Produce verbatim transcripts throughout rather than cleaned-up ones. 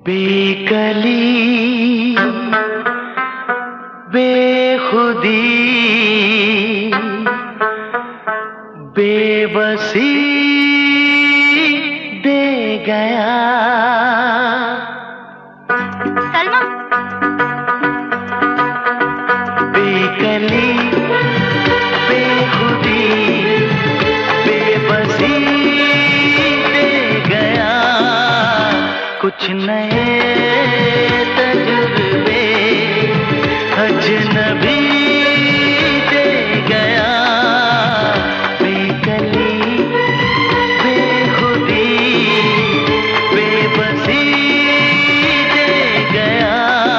बेकली बेखुदी बेबसी दे गया। सलमा। बेकली बेखुदी बेबसी दे गया। कुछ नए तजुर्बे अजनबी दे गया। बेकली बेखुदी बेबसी दे गया।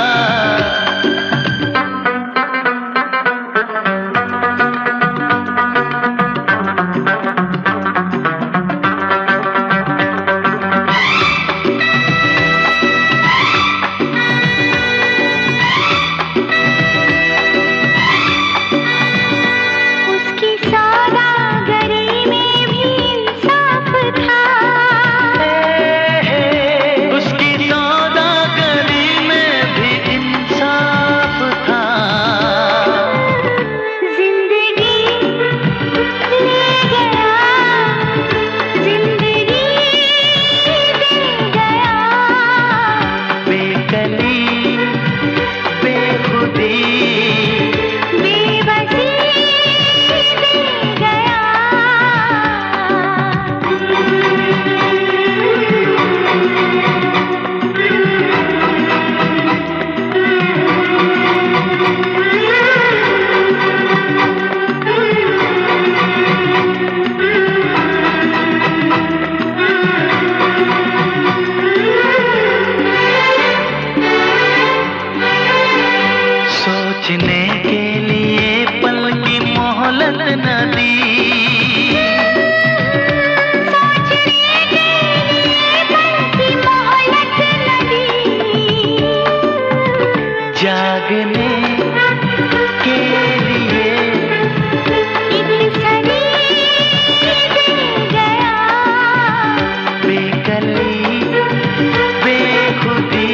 सोचने के लिए पल की मोहलत न दी। सोचने के लिए पल की मोहलत न दी। जागने के लिए एक सरी दे गया। बेकली बेखुदी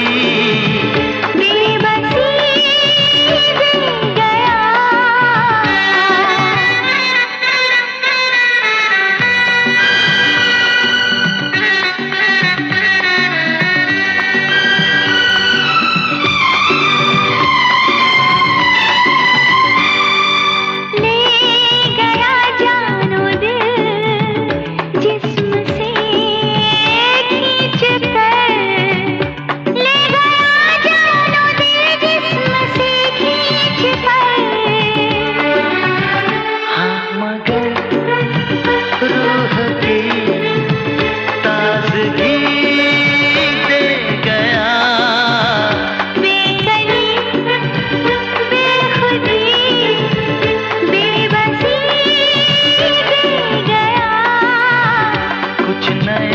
नए